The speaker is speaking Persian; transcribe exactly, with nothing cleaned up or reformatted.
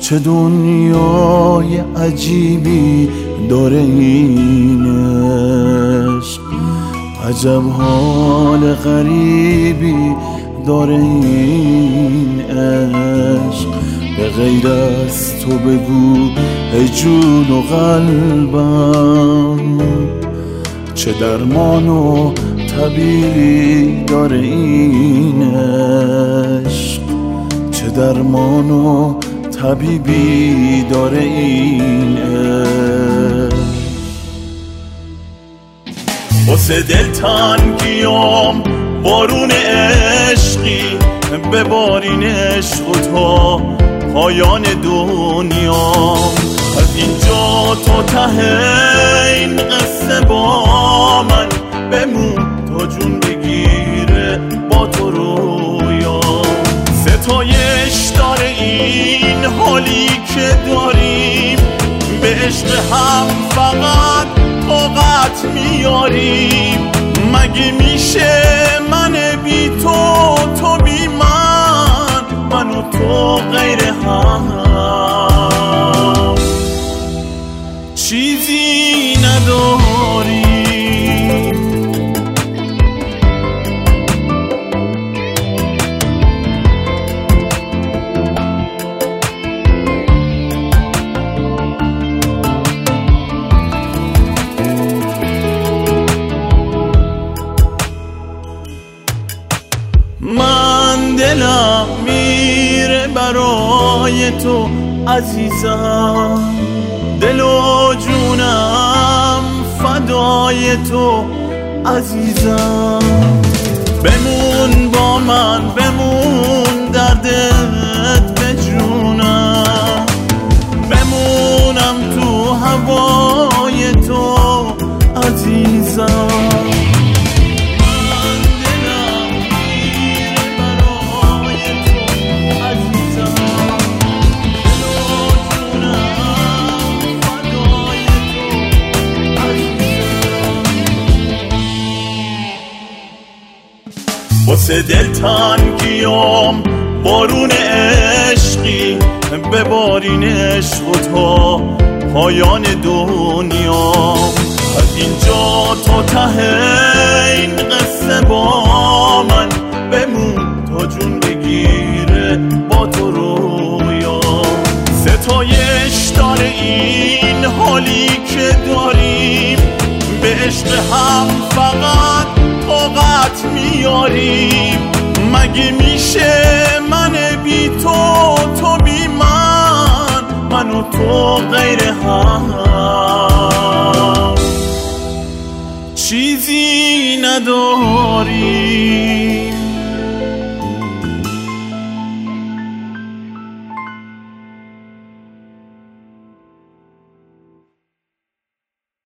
چه دنیای عجیبی داره این عشق، عجب حال غریبی داره این عشق. به غیر از تو بگو ای جون و قلبم، چه درمان و طبیبی داره این عشق، چه درمان و طبیبی داره این عشق. واسه دل تنگیام بارون عشقی، ببارین عشق و تا پایان دنیا. از اینجا تا ته این قصه با من بمون تا جون بگیره با تو رویا. ستایش داره این حالی که داریم، به عشق هم فقط طاقت میاریم. مگه میشه من بی تو، تو بی من، من و تو غیر هم چیزی نداریم. من دلم میره برای تو عزیزم، دل و جونم فدای تو عزیزم. بمون با من، بمون دردت به جونم، بمونم تو هوای تو عزیزم. واسه دل تنگیام بارون عشقی، ببارین عشق و تا پایان دنیا. از اینجا تا ته این قصه با من بمون تا جون بگیره با تو رویا. ستایش داره این حالی که داریم، به عشق هم فقط طاقت میاریم. مگه میشه من بی تو، تو بی من، من و تو غیر هم چیزی نداریم.